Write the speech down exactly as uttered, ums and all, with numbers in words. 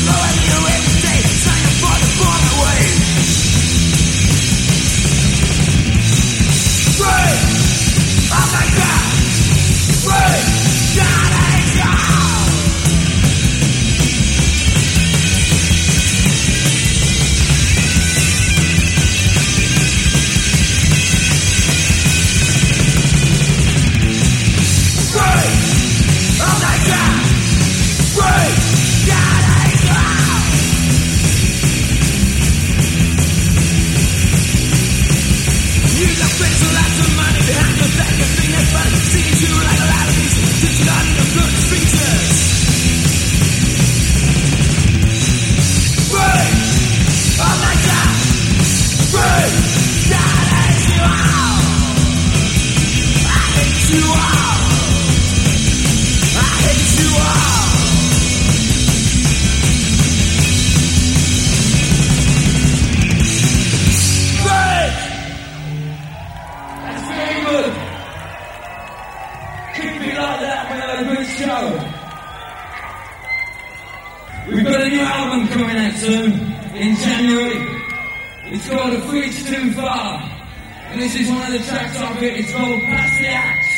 We've got a new album coming out soon, in January. It's called A Bridge Too Far. And this is one of the tracks of it. It's called Pass the Axe.